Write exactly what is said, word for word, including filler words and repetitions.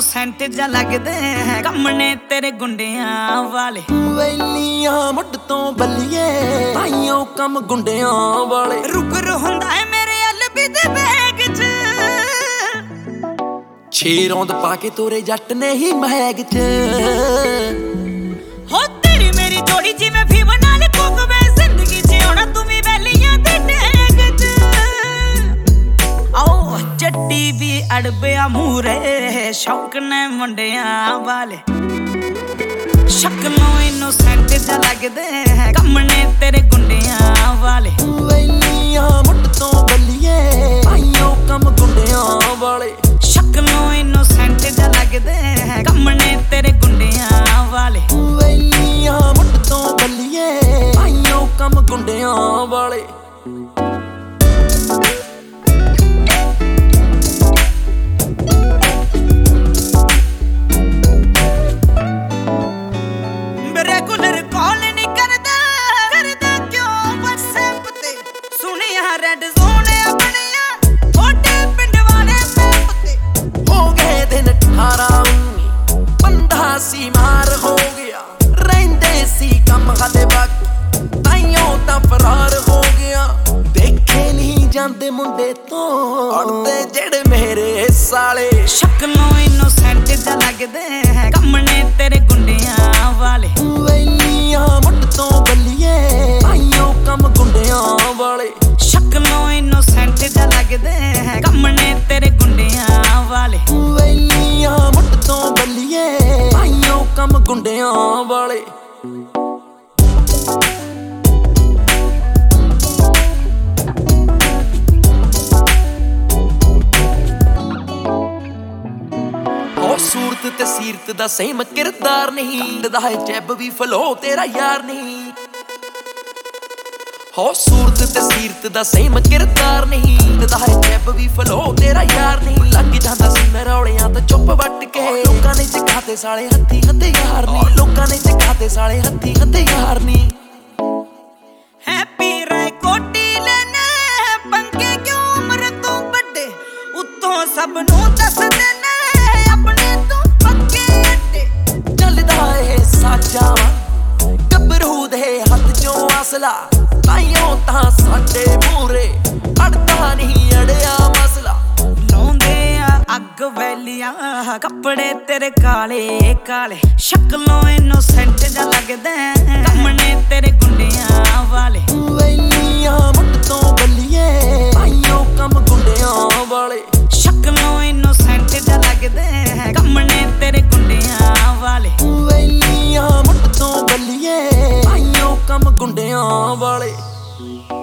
Innocent ਜਾ ਲੱਗਦੇ ਕੰਮ ਨੇ ਤੇਰੇ ਗੁੰਡਿਆਂ ਵਾਲੇ। ਵੈਲੀਆਂ ਮੁੱਢ ਤੋਂ ਬੱਲੀਏ ਤਾਈਓ ਕੰਮ ਗੁੰਡਿਆਂ ਵਾਲੇ। ਰੁਕਰ ਹੁੰਦਾ ਏ ਮੇਰੇ ਅਲਬੀ ਦੇ ਬੈਗ ਚ ਛੇ ਰੌਂਦ ਪਾ ਕੇ ਤੋਰੇ ਜੱਟ ਨੇ ਹੀ ਮਹਿਗ ਚ। ਹੋ ਤੇਰੀ ਮੇਰੀ ਜੋੜੀ ਜਿਵੇਂ ਫੀਮ ਨਾਲ ਕੋਕਵੇ ਜ਼ਿੰਦਗੀ ਚ ਆਉਣਾ ਤੂੰ ਵੀ ਵੈਲੀਆਂ ਦੇ ਟੈਗ ਚ। ਆਓ ਜੱਟੀ ਵੀ ਅੜਬਿਆ ਮੂਰੇ ਸ਼ੌਕ ਨੇ ਮੁੰਡਿਆਂ ਵਾਲੇ। ਸ਼ਕਲੋਂ ਇਨੋਸੈਂਟ ਜਾ ਲੱਗਦੇ ਕੰਮ ਨੇ ਤੇਰੇ ਗੁੰਡਿਆਂ ਵਾਲੇ। ਵੈਲੀਆਂ ਮੁੱਢ ਤੋਂ ਬੱਲੀਏ ਤਾਈਓ ਕੰਮ ਗੁੰਡਿਆਂ ਵਾਲੇ। ਸ਼ਕਲੋਂ ਇਨੋਸੈਂਟ ਜਾ ਲੱਗਦੇ ਕੰਮ ਨੇ ਤੇਰੇ ਗੁੰਡਿਆਂ ਵਾਲੇ। ਵੈਲੀਆਂ ਮੁੱਢ ਤੋਂ ਬੱਲੀਏ ਤਾਈਓ ਕੰਮ ਗੁੰਡਿਆਂ ਵਾਲੇ। ਰੈਗੂਲਰ ਕਾਲ ਨਹੀਂ ਕਰਦਾ ਕਰਦਾ ਕਿਉਂ ਵਟਸਐਪ ਤੇ। ਸੁਣਿਆ ਰੈਡ ਜ਼ੋਨ ਆਪਣੀਆਂ ਥੋੜੇ ਪਿੰਡ ਵਾਲੇ ਮੈਪ ਤੇ। ਹੋ ਗਏ ਦਿਨ ਅਠਾਰਾਂ ਉੱਨੀ ਬੰਦਾ ਸੀ ਮਾਰ ਹੋ ਗਿਆ। ਰਹਿੰਦੇ ਸੀ ਕੰਮ ਖਾਦੇ ਵਕਤ ਤਾਈਓ ਤਾਂ ਫਰਾਰ ਹੋ ਗਿਆ। ਦੇਖੇ ਨਹੀਂ ਜਾਂਦੇ ਮੁੰਡੇ ਤੋਂ ਅੜਦੇ ਜਿਹੜੇ ਮੇਰੇ ਸਾਲੇ। ਸ਼ਕਲੋਂ ਇਨੋਸੈਂਟ ਜਾ ਲੱਗਦੇ ਕੰਮ ਨੇ ਤੇਰੇ ਗੁੰਡਿਆਂ ਵਾਲੇ। ਵੈਲੀਆਂ ਮੁੱਢ ਤੋਂ ਬੱਲੀਏ ਤਾਈਓ ਕੰਮ ਗੁੰਡਿਆਂ ਵਾਲੇ। ਸ਼ਕਲੋਂ ਇਨੋਸੈਂਟ ਜਾ ਲੱਗਦੇ ਕੰਮ ਨੇ ਤੇਰੇ ਗੁੰਡਿਆਂ ਵਾਲੇ। ਵੈਲੀਆਂ ਮੁੱਢ ਤੋਂ ਬੱਲੀਏ ਤਾਈਓ ਕੰਮ ਗੁੰਡਿਆਂ ਵਾਲੇ। ਸੂਰਤ ਤੇ ਸੀਰਤ ਦਾ ਸੇਮ ਕਿਰਦਾਰ ਨਹੀਂ ਦਾ ਹੈ ਜੈਬ ਵੀ ਫਲੋ ਤੇਰਾ ਯਾਰ ਨਹੀਂ। ਹੋ ਸੂਰਤ ਤੇ ਸੀਰਤ ਦਾ ਸੇਮ ਕਿਰਦਾਰ ਨਹੀਂ ਦਾ ਹੈ ਜੈਬ ਵੀ ਫਲੋ ਤੇਰਾ ਯਾਰ ਨਹੀਂ। ਲੱਗ ਜਾਂਦਾ ਸੀ ਮੈਂ ਰੌਲਿਆਂ ਤਾਂ ਚੁੱਪ ਵੱਟ ਕੇ। ਲੋਕਾਂ ਨੇ ਚਕਾਤੇ ਸਾਲੇ ਹੱਥੀ ਹਥਿਆਰ ਨਹੀਂ। ਲੋਕਾਂ ਨੇ ਚਕਾਤੇ ਸਾਲੇ ਹੱਥੀ ਹਥਿਆਰ ਨਹੀਂ। ਹੈਪੀ ਰਾਏ ਕੋਟੀ ਲੈਣਾ ਪੰਗੇ ਕਿਉਂ ਉਮਰ ਤੋਂ ਵੱਡੇ ਉੱਤੋਂ ਸਭ ਨੂੰ ਦੱਸਦੇ ਨੇ ਸਾਜਾ ਗੱਭਰੂ ਦੇ ਹੱਥ ਚੋਂ ਅਸਲਾ। ਤਾਈਓ ਤਾਂ ਸਾਡੇ ਮੂਰੇ ਅੜਦਾ ਨਹੀਂ ਅੜਿਆ ਮਸਲਾ। ਲਾਉਂਦੇ ਆ ਅੱਗ ਵੈਲੀਆਂ ਕੱਪੜੇ ਤੇਰੇ ਕਾਲੇ ਕਾਲੇ। ਸ਼ਕਲੋਂ ਇਨੋਸੈਂਟ ਜਾ ਲੱਗਦਾ ਕੰਮ ਨੇ ਤੇਰੇ ਗੁੰਡਿਆਂ ਵਾਲੇ। ਵੈਲੀਆਂ ਮੁੱਢ ਤੋਂ ਬੱਲੀਏ ਤਾਈਓ ਕੰਮ ਗੁੰਡਿਆਂ ਵਾਲੇ। ਸ਼ਕਲੋਂ ਇਨੋਸੈਂਟ ਜਾ ਲੱਗਦਾ ਕੰਮ ਨੇ ਤੇਰੇ ਗੁੰਡਿਆਂ ਵਾਲੇ। ਵੈਲੀਆਂ ਮੁੱਢ ਤੋਂ ਬੱਲੀਏ ਤਾਈਓ ਕੰਮ ਗੁੰਡਿਆਂ ਵਾਲੇ।